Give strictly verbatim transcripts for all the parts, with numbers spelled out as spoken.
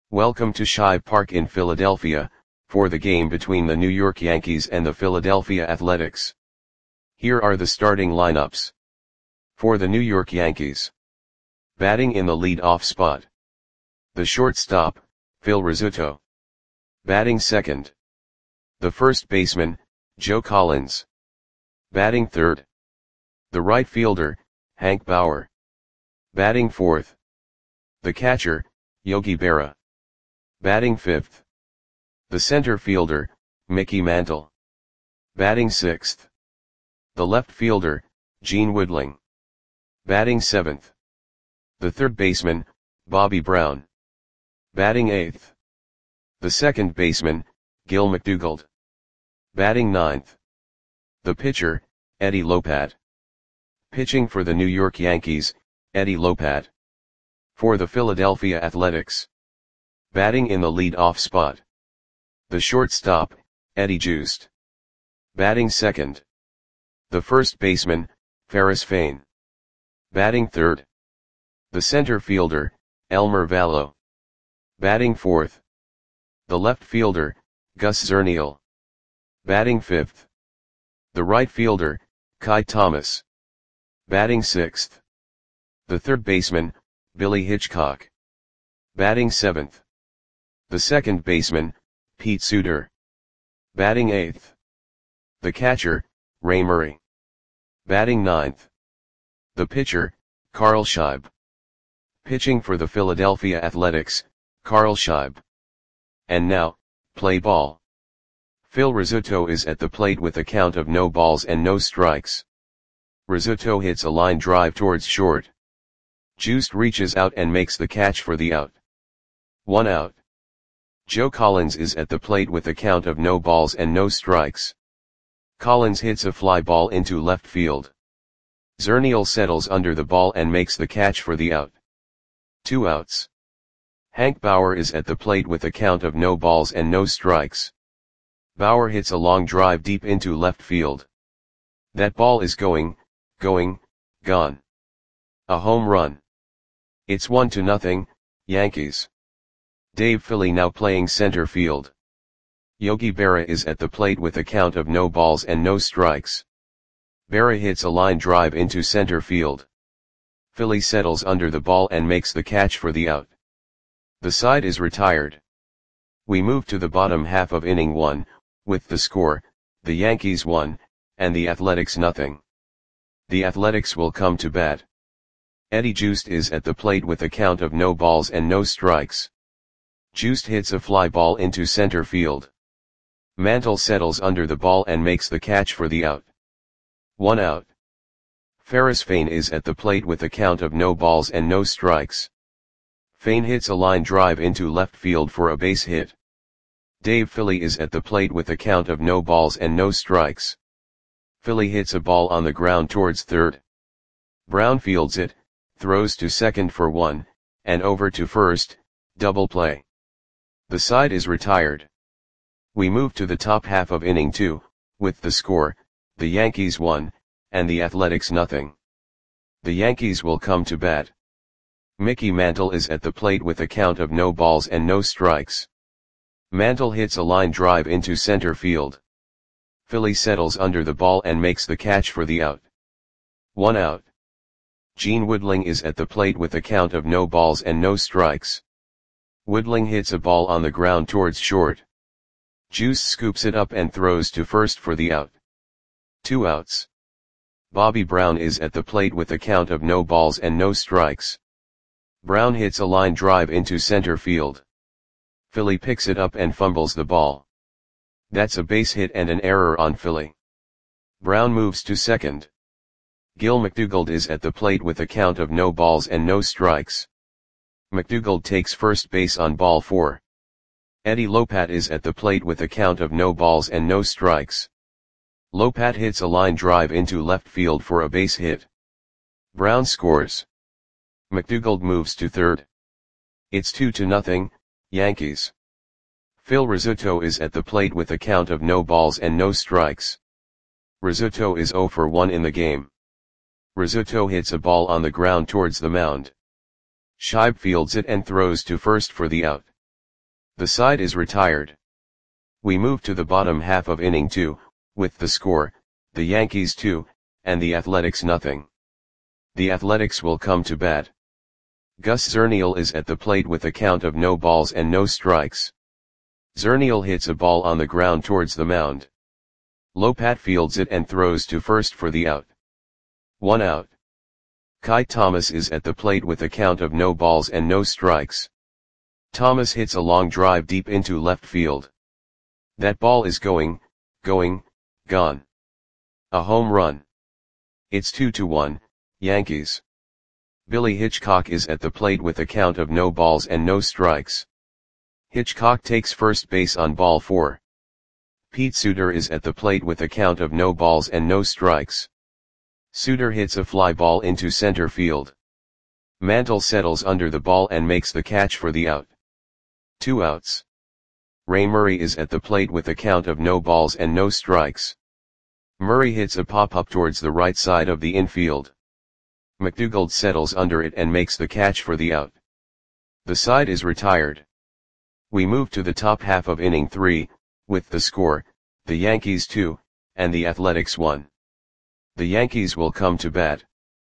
Welcome to Shibe Park in Philadelphia, for the game between the New York Yankees and the Philadelphia Athletics. Here are the starting lineups. For the New York Yankees. Batting in the lead-off spot. The shortstop, Phil Rizzuto. Batting second. The first baseman, Joe Collins. Batting third. The right fielder, Hank Bauer. Batting fourth. The catcher, Yogi Berra. Batting fifth. The center fielder, Mickey Mantle. Batting sixth. The left fielder, Gene Woodling. Batting seventh. The third baseman, Bobby Brown. Batting eighth. The second baseman, Gil McDougald. Batting ninth. The pitcher, Eddie Lopat. Pitching for the New York Yankees, Eddie Lopat. For the Philadelphia Athletics. Batting in the lead-off spot. The shortstop, Eddie Joost. Batting second. The first baseman, Ferris Fain. Batting third. The center fielder, Elmer Vallo. Batting fourth. The left fielder, Gus Zernial. Batting fifth. The right fielder, Kai Thomas. Batting sixth. The third baseman, Billy Hitchcock. Batting seventh. The second baseman, Pete Suter. Batting eighth. The catcher, Ray Murray. Batting ninth. The pitcher, Carl Shibe. Pitching for the Philadelphia Athletics, Carl Shibe. And now, play ball. Phil Rizzuto is at the plate with a count of no balls and no strikes. Rizzuto hits a line drive towards short. Joost reaches out and makes the catch for the out. One out. Joe Collins is at the plate with a count of no balls and no strikes. Collins hits a fly ball into left field. Zernial settles under the ball and makes the catch for the out. Two outs. Hank Bauer is at the plate with a count of no balls and no strikes. Bauer hits a long drive deep into left field. That ball is going, going, gone. A home run. It's one to nothing, Yankees. Dave Philly now playing center field. Yogi Berra is at the plate with a count of no balls and no strikes. Berra hits a line drive into center field. Philly settles under the ball and makes the catch for the out. The side is retired. We move to the bottom half of inning one, with the score, the Yankees one, and the Athletics nothing. The Athletics will come to bat. Eddie Joost is at the plate with a count of no balls and no strikes. Joost hits a fly ball into center field. Mantle settles under the ball and makes the catch for the out. One out. Ferris Fain is at the plate with a count of no balls and no strikes. Fain hits a line drive into left field for a base hit. Dave Philly is at the plate with a count of no balls and no strikes. Philly hits a ball on the ground towards third. Brown fields it, throws to second for one, and over to first, double play. The side is retired. We move to the top half of inning two, with the score, the Yankees one, and the Athletics nothing. The Yankees will come to bat. Mickey Mantle is at the plate with a count of no balls and no strikes. Mantle hits a line drive into center field. Philly settles under the ball and makes the catch for the out. One out. Gene Woodling is at the plate with a count of no balls and no strikes. Woodling hits a ball on the ground towards short. Joost scoops it up and throws to first for the out. Two outs. Bobby Brown is at the plate with a count of no balls and no strikes. Brown hits a line drive into center field. Philly picks it up and fumbles the ball. That's a base hit and an error on Philly. Brown moves to second. Gil McDougald is at the plate with a count of no balls and no strikes. McDougald takes first base on ball four. Eddie Lopat is at the plate with a count of no balls and no strikes. Lopat hits a line drive into left field for a base hit. Brown scores. McDougald moves to third. It's two to nothing, Yankees. Phil Rizzuto is at the plate with a count of no balls and no strikes. Rizzuto is zero for one in the game. Rizzuto hits a ball on the ground towards the mound. Shibe fields it and throws to first for the out. The side is retired. We move to the bottom half of inning two, with the score, the Yankees two, and the Athletics nothing. The Athletics will come to bat. Gus Zernial is at the plate with a count of no balls and no strikes. Zernial hits a ball on the ground towards the mound. Lopat fields it and throws to first for the out. One out. Kai Thomas is at the plate with a count of no balls and no strikes. Thomas hits a long drive deep into left field. That ball is going, going, gone. A home run. It's two to one, Yankees. Billy Hitchcock is at the plate with a count of no balls and no strikes. Hitchcock takes first base on ball four. Pete Suter is at the plate with a count of no balls and no strikes. Suter hits a fly ball into center field. Mantle settles under the ball and makes the catch for the out. Two outs. Ray Murray is at the plate with a count of no balls and no strikes. Murray hits a pop-up towards the right side of the infield. McDougald settles under it and makes the catch for the out. The side is retired. We move to the top half of inning three, with the score, the Yankees two, and the Athletics one. The Yankees will come to bat.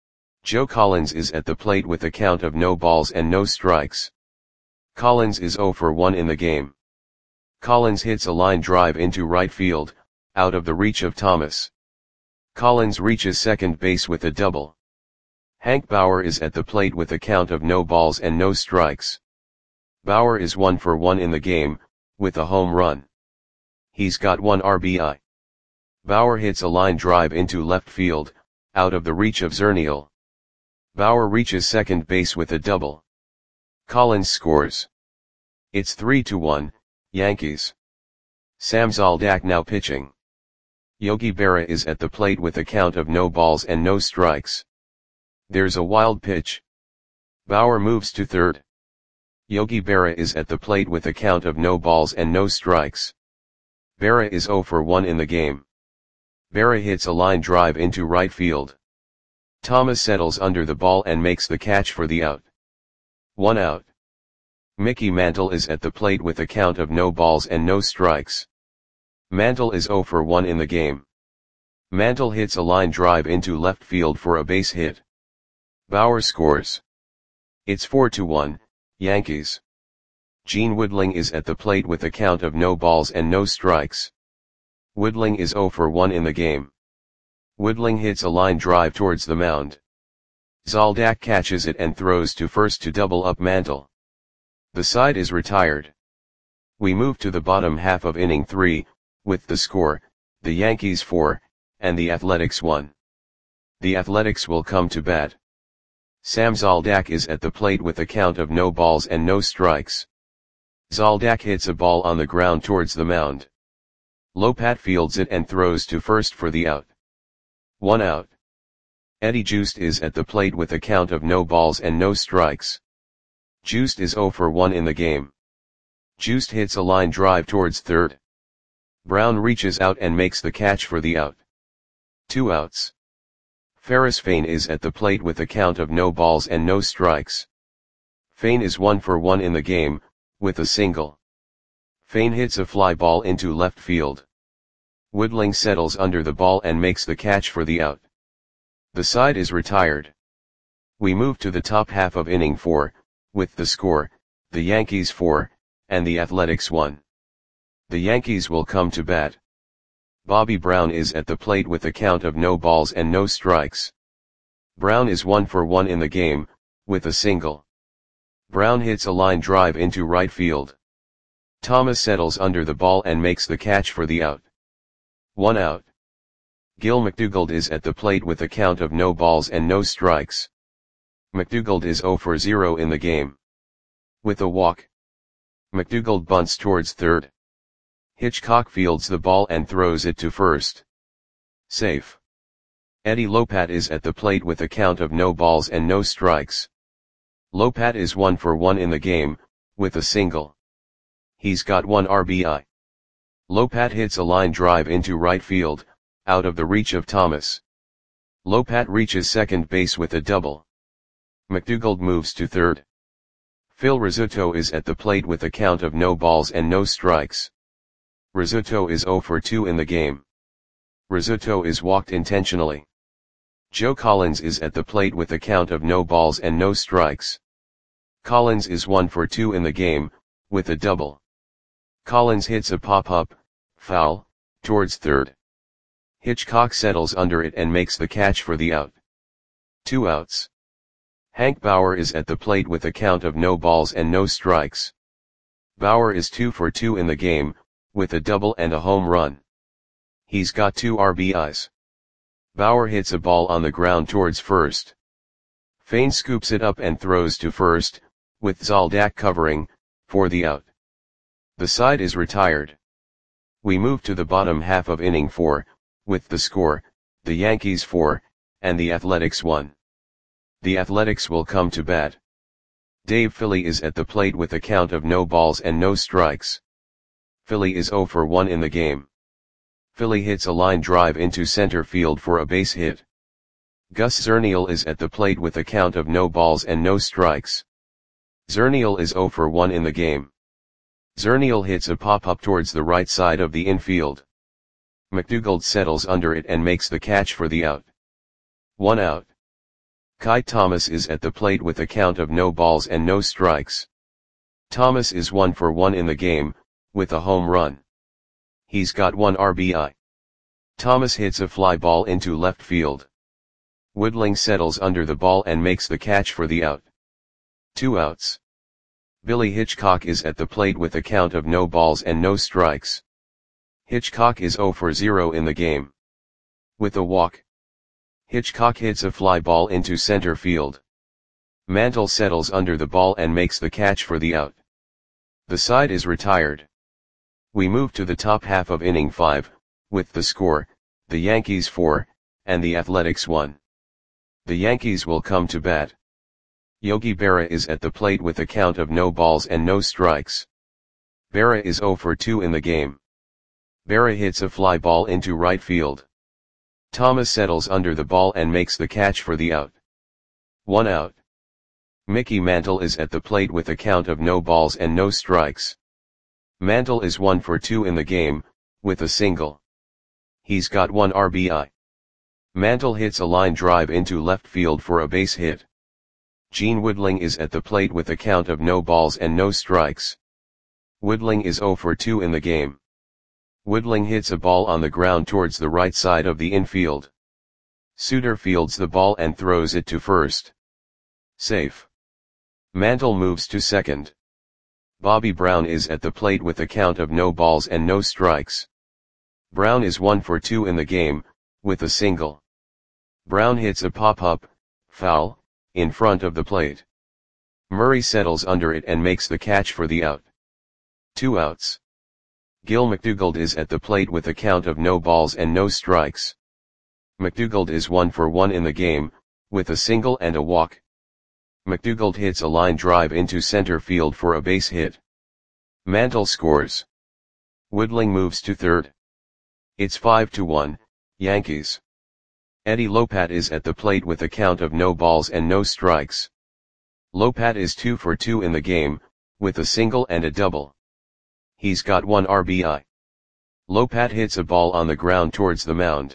Joe Collins is at the plate with a count of no balls and no strikes. Collins is zero for one in the game. Collins hits a line drive into right field, out of the reach of Thomas. Collins reaches second base with a double. Hank Bauer is at the plate with a count of no balls and no strikes. Bauer is one for one in the game, with a home run. He's got one R B I. Bauer hits a line drive into left field, out of the reach of Zernial. Bauer reaches second base with a double. Collins scores. It's three to one, Yankees. Sam Zoldak now pitching. Yogi Berra is at the plate with a count of no balls and no strikes. There's a wild pitch. Bauer moves to third. Yogi Berra is at the plate with a count of no balls and no strikes. Berra is zero for one in the game. Berra hits a line drive into right field. Thomas settles under the ball and makes the catch for the out. One out. Mickey Mantle is at the plate with a count of no balls and no strikes. Mantle is zero for one in the game. Mantle hits a line drive into left field for a base hit. Bauer scores. It's four to one, Yankees. Gene Woodling is at the plate with a count of no balls and no strikes. Woodling is zero for one in the game. Woodling hits a line drive towards the mound. Zoldak catches it and throws to first to double up Mantle. The side is retired. We move to the bottom half of inning three, with the score, the Yankees four, and the Athletics one. The Athletics will come to bat. Sam Zoldak is at the plate with a count of no balls and no strikes. Zoldak hits a ball on the ground towards the mound. Lopat fields it and throws to first for the out. One out. Eddie Joost is at the plate with a count of no balls and no strikes. Joost is zero for one in the game. Joost hits a line drive towards third. Brown reaches out and makes the catch for the out. Two outs. Ferris Fain is at the plate with a count of no balls and no strikes. Fain is one for one in the game, with a single. Fain hits a fly ball into left field. Woodling settles under the ball and makes the catch for the out. The side is retired. We move to the top half of inning four, with the score, the Yankees four, and the Athletics one. The Yankees will come to bat. Bobby Brown is at the plate with a count of no balls and no strikes. Brown is one for one in the game, with a single. Brown hits a line drive into right field. Thomas settles under the ball and makes the catch for the out. One out. Gil McDougald is at the plate with a count of no balls and no strikes. McDougald is zero for zero in the game. With a walk. McDougald bunts towards third. Hitchcock fields the ball and throws it to first. Safe. Eddie Lopat is at the plate with a count of no balls and no strikes. Lopat is one for one in the game, with a single. He's got one R B I. Lopat hits a line drive into right field, out of the reach of Thomas. Lopat reaches second base with a double. McDougald moves to third. Phil Rizzuto is at the plate with a count of no balls and no strikes. Rizzuto is zero for two in the game. Rizzuto is walked intentionally. Joe Collins is at the plate with a count of no balls and no strikes. Collins is one for two in the game, with a double. Collins hits a pop-up, foul, towards third. Hitchcock settles under it and makes the catch for the out. Two outs. Hank Bauer is at the plate with a count of no balls and no strikes. Bauer is two for two in the game, with a double and a home run. He's got two R B Is. Bauer hits a ball on the ground towards first. Fain scoops it up and throws to first, with Zoldak covering, for the out. The side is retired. We move to the bottom half of inning four, with the score, the Yankees four, and the Athletics one. The Athletics will come to bat. Dave Philly is at the plate with a count of no balls and no strikes. Philly is zero for one in the game. Philly hits a line drive into center field for a base hit. Gus Zernial is at the plate with a count of no balls and no strikes. Zernial is zero for one in the game. Zernial hits a pop-up towards the right side of the infield. McDougald settles under it and makes the catch for the out. One out. Kai Thomas is at the plate with a count of no balls and no strikes. Thomas is one for one in the game, with a home run. He's got one R B I. Thomas hits a fly ball into left field. Woodling settles under the ball and makes the catch for the out. Two outs. Billy Hitchcock is at the plate with a count of no balls and no strikes. Hitchcock is zero for zero in the game. With a walk. Hitchcock hits a fly ball into center field. Mantle settles under the ball and makes the catch for the out. The side is retired. We move to the top half of inning five, with the score, the Yankees four, and the Athletics one. The Yankees will come to bat. Yogi Berra is at the plate with a count of no balls and no strikes. Berra is zero for two in the game. Berra hits a fly ball into right field. Thomas settles under the ball and makes the catch for the out. One out. Mickey Mantle is at the plate with a count of no balls and no strikes. Mantle is one for two in the game, with a single. He's got one R B I. Mantle hits a line drive into left field for a base hit. Gene Woodling is at the plate with a count of no balls and no strikes. Woodling is zero for two in the game. Woodling hits a ball on the ground towards the right side of the infield. Suter fields the ball and throws it to first. Safe. Mantle moves to second. Bobby Brown is at the plate with a count of no balls and no strikes. Brown is one for two in the game, with a single. Brown hits a pop-up, foul, in front of the plate. Murray settles under it and makes the catch for the out. Two outs. Gil McDougald is at the plate with a count of no balls and no strikes. McDougald is one for one in the game, with a single and a walk. McDougald hits a line drive into center field for a base hit. Mantle scores. Woodling moves to third. It's five to one, Yankees. Eddie Lopat is at the plate with a count of no balls and no strikes. Lopat is two for two in the game, with a single and a double. He's got one R B I. Lopat hits a ball on the ground towards the mound.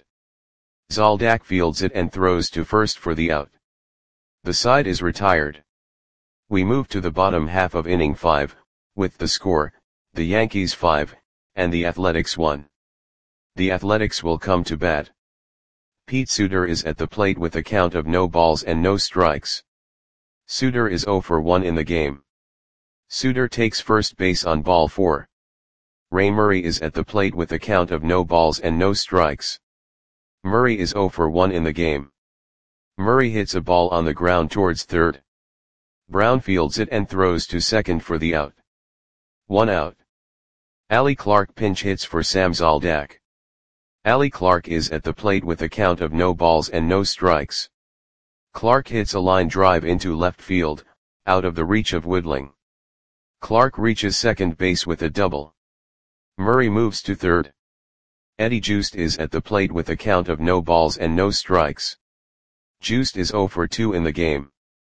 Zoldak fields it and throws to first for the out. The side is retired. We move to the bottom half of inning five, with the score, the Yankees five, and the Athletics one. The Athletics will come to bat. Pete Suter is at the plate with a count of no balls and no strikes. Suter is zero for one in the game. Suter takes first base on ball four. Ray Murray is at the plate with a count of no balls and no strikes. Murray is zero for one in the game. Murray hits a ball on the ground towards third. Brown fields it and throws to second for the out. One out. Allie Clark pinch hits for Sam Zoldak. Allie Clark is at the plate with a count of no balls and no strikes. Clark hits a line drive into left field, out of the reach of Woodling. Clark reaches second base with a double. Murray moves to third. Eddie Joost is at the plate with a count of no balls and no strikes. Joost is zero for two in the game.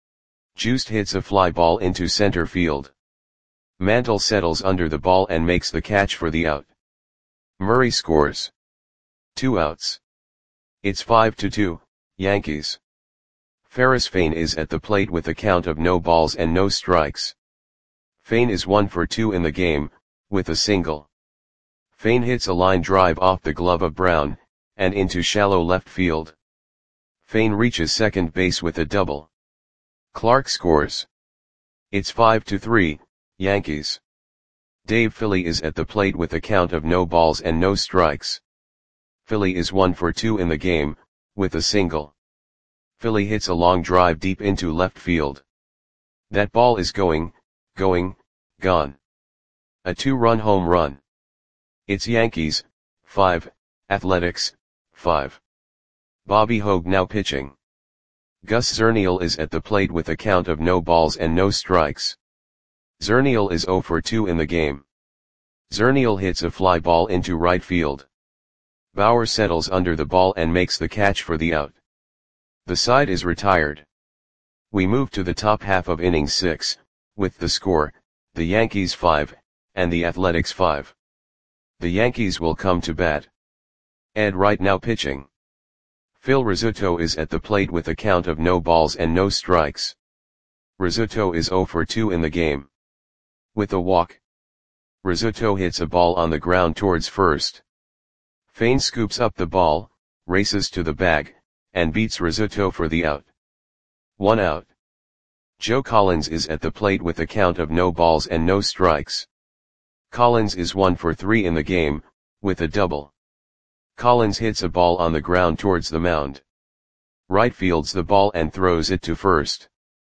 Juste hits a fly ball into center field. Mantle settles under the ball and makes the catch for the out. Murray scores. Two outs. It's five to two, Yankees. Ferris Fain is at the plate with a count of no balls and no strikes. Fain is one for two in the game, with a single. Fain hits a line drive off the glove of Brown, and into shallow left field. Fain reaches second base with a double. Clark scores. It's five to three, Yankees. Dave Philly is at the plate with a count of no balls and no strikes. Philly is one for two in the game, with a single. Philly hits a long drive deep into left field. That ball is going, going, gone. A two-run home run. It's Yankees, five, Athletics, five. Bobby Hogue now pitching. Gus Zernial is at the plate with a count of no balls and no strikes. Zernial is zero for two in the game. Zernial hits a fly ball into right field. Bauer settles under the ball and makes the catch for the out. The side is retired. We move to the top half of inning six, with the score, the Yankees five, and the Athletics five. The Yankees will come to bat. Ed Wright now pitching. Phil Rizzuto is at the plate with a count of no balls and no strikes. Rizzuto is zero for two in the game. With a walk. Rizzuto hits a ball on the ground towards first. Fain scoops up the ball, races to the bag, and beats Rizzuto for the out. One out. Joe Collins is at the plate with a count of no balls and no strikes. Collins is one for three in the game, with a double. Collins hits a ball on the ground towards the mound. Right fields the ball and throws it to first.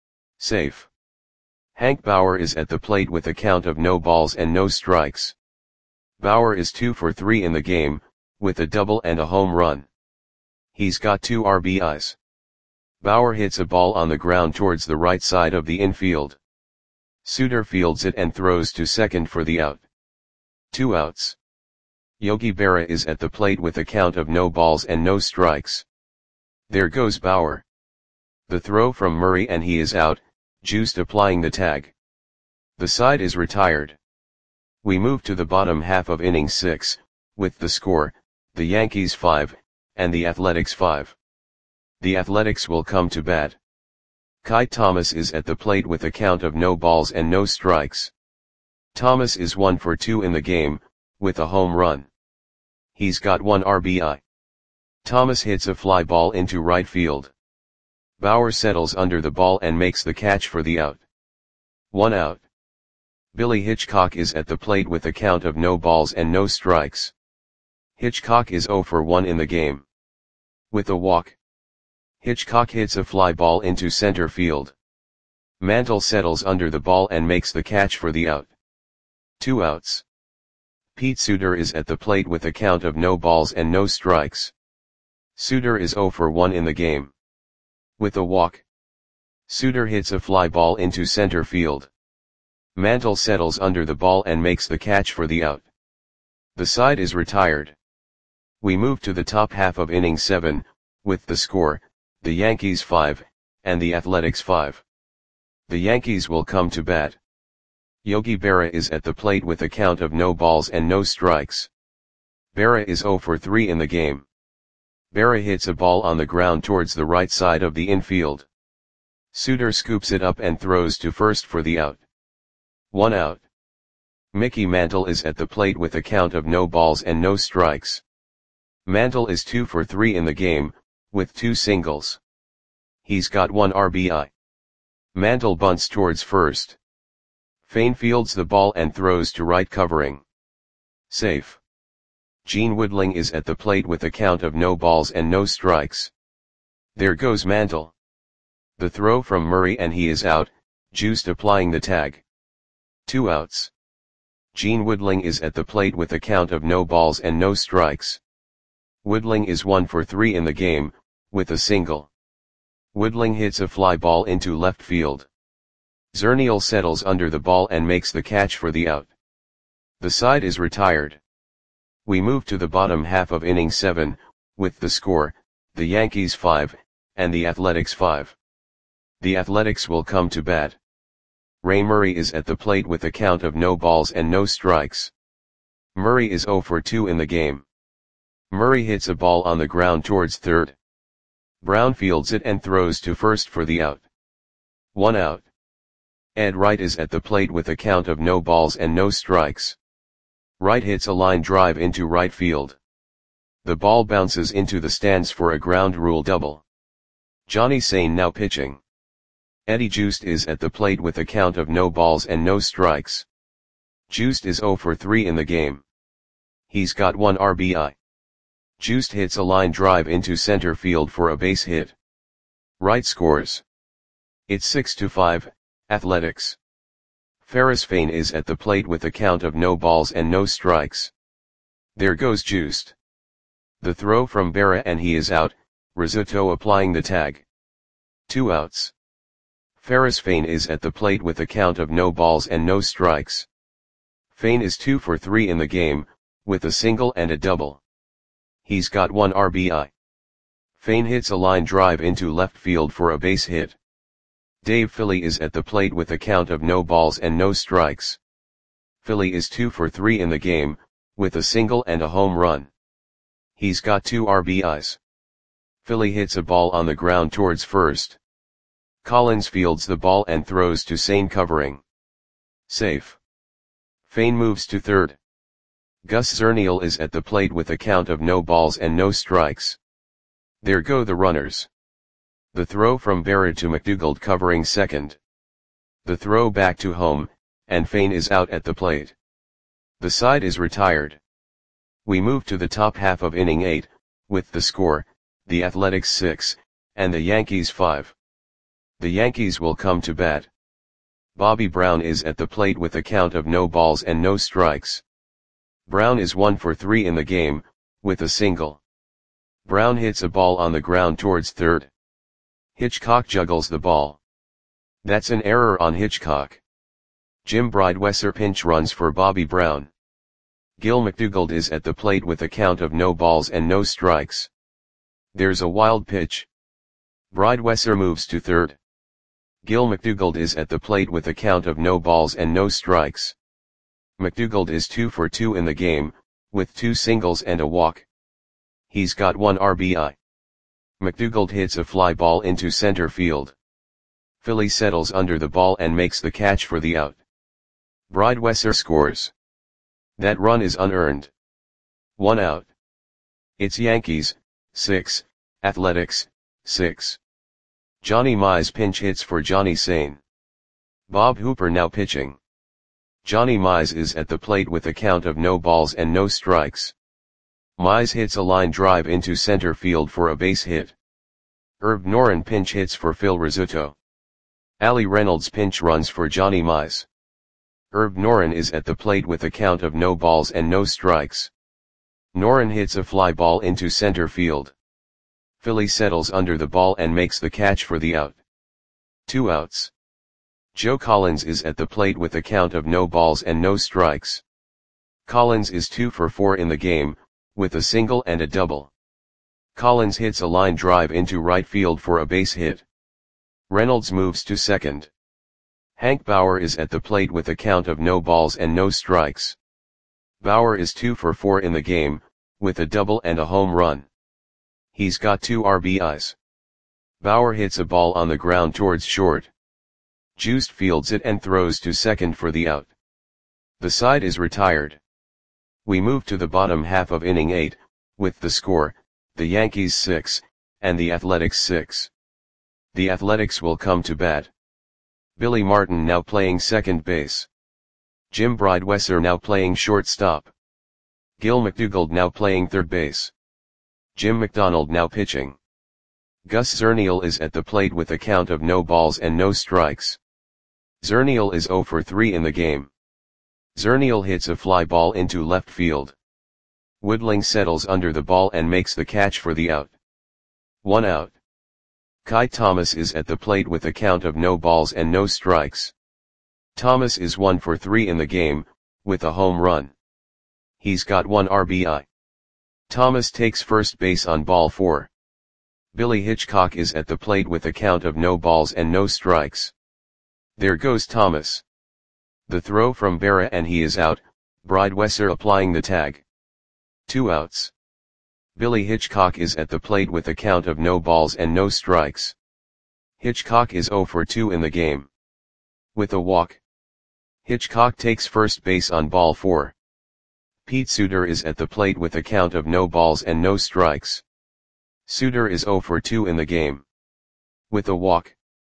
Safe. Hank Bauer is at the plate with a count of no balls and no strikes. Bauer is two for three in the game, with a double and a home run. He's got two R B Is. Bauer hits a ball on the ground towards the right side of the infield. Suter fields it and throws to second for the out. Two outs. Yogi Berra is at the plate with a count of no balls and no strikes. There goes Bauer. The throw from Murray and he is out, Juste applying the tag. The side is retired. We move to the bottom half of inning six, with the score, the Yankees five, and the Athletics five. The Athletics will come to bat. Kai Thomas is at the plate with a count of no balls and no strikes. Thomas is one for two in the game, with a home run. He's got one R B I. Thomas hits a fly ball into right field. Bauer settles under the ball and makes the catch for the out. One out. Billy Hitchcock is at the plate with a count of no balls and no strikes. Hitchcock is zero for one in the game. With a walk. Hitchcock hits a fly ball into center field. Mantle settles under the ball and makes the catch for the out. Two outs. Pete Suter is at the plate with a count of no balls and no strikes. Suter is zero for one in the game. With a walk. Suter hits a fly ball into center field. Mantle settles under the ball and makes the catch for the out. The side is retired. We move to the top half of inning seven, with the score, the Yankees five, and the Athletics five. The Yankees will come to bat. Yogi Berra is at the plate with a count of no balls and no strikes. Berra is zero for three in the game. Berra hits a ball on the ground towards the right side of the infield. Suter scoops it up and throws to first for the out. One out. Mickey Mantle is at the plate with a count of no balls and no strikes. Mantle is two for three in the game, with two singles. He's got one R B I. Mantle bunts towards first. Fain fields the ball and throws to right covering. Safe. Gene Woodling is at the plate with a count of no balls and no strikes. There goes Mantle. The throw from Murray and he is out, Juste applying the tag. Two outs. Gene Woodling is at the plate with a count of no balls and no strikes. Woodling is one for three in the game, with a single. Woodling hits a fly ball into left field. Zernial settles under the ball and makes the catch for the out. The side is retired. We move to the bottom half of inning seven, with the score, the Yankees five, and the Athletics five. The Athletics will come to bat. Ray Murray is at the plate with a count of no balls and no strikes. Murray is zero for two in the game. Murray hits a ball on the ground towards third. Brown fields it and throws to first for the out. One out. Ed Wright is at the plate with a count of no balls and no strikes. Wright hits a line drive into right field. The ball bounces into the stands for a ground rule double. Johnny Sain now pitching. Eddie Joost is at the plate with a count of no balls and no strikes. Joost is zero for three in the game. He's got one R B I. Joost hits a line drive into center field for a base hit. Wright scores. It's six to five, Athletics. Ferris Fain is at the plate with a count of no balls and no strikes. There goes Joost. The throw from Berra and he is out, Rizzuto applying the tag. Two outs. Ferris Fain is at the plate with a count of no balls and no strikes. Fain is two for three in the game, with a single and a double. He's got one R B I. Fain hits a line drive into left field for a base hit. Dave Philly is at the plate with a count of no balls and no strikes. Philly is two for three in the game, with a single and a home run. He's got two R B Is. Philly hits a ball on the ground towards first. Collins fields the ball and throws to Sain covering. Safe. Fain moves to third. Gus Zernial is at the plate with a count of no balls and no strikes. There go the runners. The throw from Berra to McDougald covering second. The throw back to home, and Fain is out at the plate. The side is retired. We move to the top half of inning eight, with the score, the Athletics six, and the Yankees five. The Yankees will come to bat. Bobby Brown is at the plate with a count of no balls and no strikes. Brown is one for three in the game, with a single. Brown hits a ball on the ground towards third. Hitchcock juggles the ball. That's an error on Hitchcock. Jim Bridewesser pinch runs for Bobby Brown. Gil McDougald is at the plate with a count of no balls and no strikes. There's a wild pitch. Bridewesser moves to third. Gil McDougald is at the plate with a count of no balls and no strikes. McDougald is two for two in the game, with two singles and a walk. He's got one R B I. McDougald hits a fly ball into center field. Philly settles under the ball and makes the catch for the out. Bridewesser scores. That run is unearned. One out. It's Yankees, six, Athletics, six. Johnny Mize pinch hits for Johnny Sain. Bob Hooper now pitching. Johnny Mize is at the plate with a count of no balls and no strikes. Mize hits a line drive into center field for a base hit. Herb Noren pinch hits for Phil Rizzuto. Ali Reynolds pinch runs for Johnny Mize. Herb Noren is at the plate with a count of no balls and no strikes. Noren hits a fly ball into center field. Philly settles under the ball and makes the catch for the out. Two outs. Joe Collins is at the plate with a count of no balls and no strikes. Collins is two for four in the game, with a single and a double. Collins hits a line drive into right field for a base hit. Reynolds moves to second. Hank Bauer is at the plate with a count of no balls and no strikes. Bauer is two for four in the game, with a double and a home run. He's got two R B Is. Bauer hits a ball on the ground towards short. Joost fields it and throws to second for the out. The side is retired. We move to the bottom half of inning eight, with the score, the Yankees six, and the Athletics six. The Athletics will come to bat. Billy Martin now playing second base. Jim Bridewesser now playing shortstop. Gil McDougald now playing third base. Jim McDonald now pitching. Gus Zernial is at the plate with a count of no balls and no strikes. Zernial is zero for three in the game. Zernial hits a fly ball into left field. Woodling settles under the ball and makes the catch for the out. One out. Kai Thomas is at the plate with a count of no balls and no strikes. Thomas is one for three in the game, with a home run. He's got one R B I. Thomas takes first base on ball four. Billy Hitchcock is at the plate with a count of no balls and no strikes. There goes Thomas. The throw from Berra and he is out, Bridewesser applying the tag. Two outs. Billy Hitchcock is at the plate with a count of no balls and no strikes. Hitchcock is oh for two in the game. With a walk. Hitchcock takes first base on ball four. Pete Suter is at the plate with a count of no balls and no strikes. Suter is oh for two in the game. With a walk.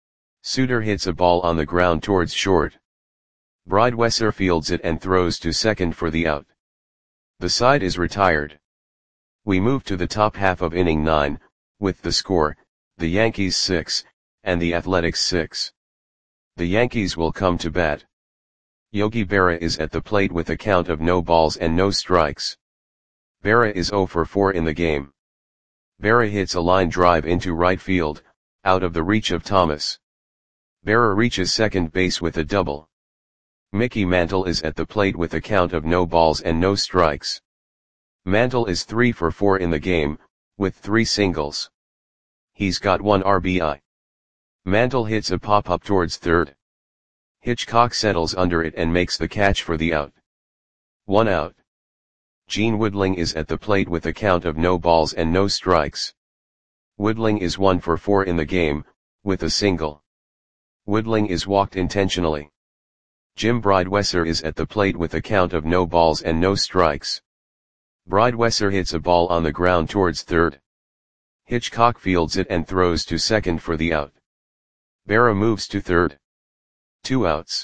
Suter hits a ball on the ground towards short. Bridewesser fields it and throws to second for the out. The side is retired. We move to the top half of inning nine, with the score, the Yankees six, and the Athletics six. The Yankees will come to bat. Yogi Berra is at the plate with a count of no balls and no strikes. Berra is oh for four in the game. Berra hits a line drive into right field, out of the reach of Thomas. Berra reaches second base with a double. Mickey Mantle is at the plate with a count of no balls and no strikes. Mantle is three for four in the game, with three singles. He's got one R B I. Mantle hits a pop-up towards third. Hitchcock settles under it and makes the catch for the out. One out. Gene Woodling is at the plate with a count of no balls and no strikes. Woodling is one for four in the game, with a single. Woodling is walked intentionally. Jim Bridewesser is at the plate with a count of no balls and no strikes. Bridewesser hits a ball on the ground towards third. Hitchcock fields it and throws to second for the out. Berra moves to third. Two outs.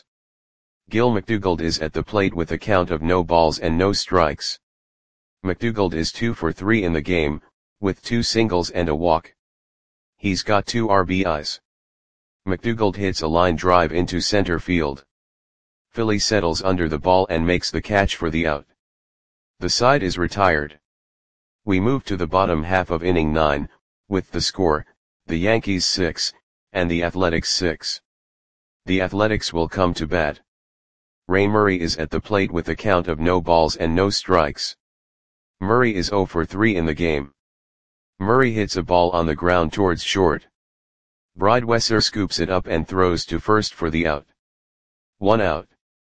Gil McDougald is at the plate with a count of no balls and no strikes. McDougald is two for three in the game, with two singles and a walk. He's got two R B Is. McDougald hits a line drive into center field. Philly settles under the ball and makes the catch for the out. The side is retired. We move to the bottom half of inning nine, with the score, the Yankees six, and the Athletics six. The Athletics will come to bat. Ray Murray is at the plate with a count of no balls and no strikes. Murray is oh for three in the game. Murray hits a ball on the ground towards short. Bridewesser scoops it up and throws to first for the out. One out.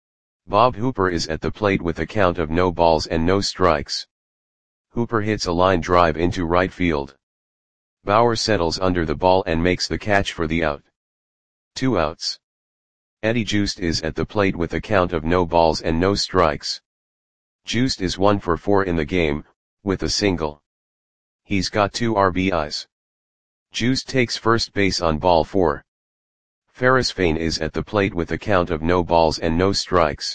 Bob Hooper is at the plate with a count of no balls and no strikes. Hooper hits a line drive into right field. Bauer settles under the ball and makes the catch for the out. Two outs. Eddie Joost is at the plate with a count of no balls and no strikes. Joost is one for four in the game, with a single. He's got two R B Is. Joost takes first base on ball four. Ferris Fain is at the plate with a count of no balls and no strikes.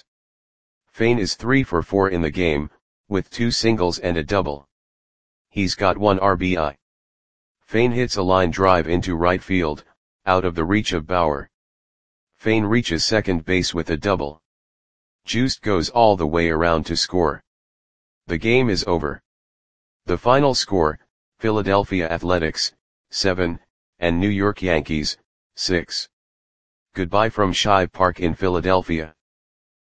Fain is three for four in the game, with two singles and a double. He's got one R B I. Fain hits a line drive into right field, out of the reach of Bauer. Fain reaches second base with a double. Joost goes all the way around to score. The game is over. The final score, Philadelphia Athletics, seven, and New York Yankees, six. Goodbye from Shive Park in Philadelphia.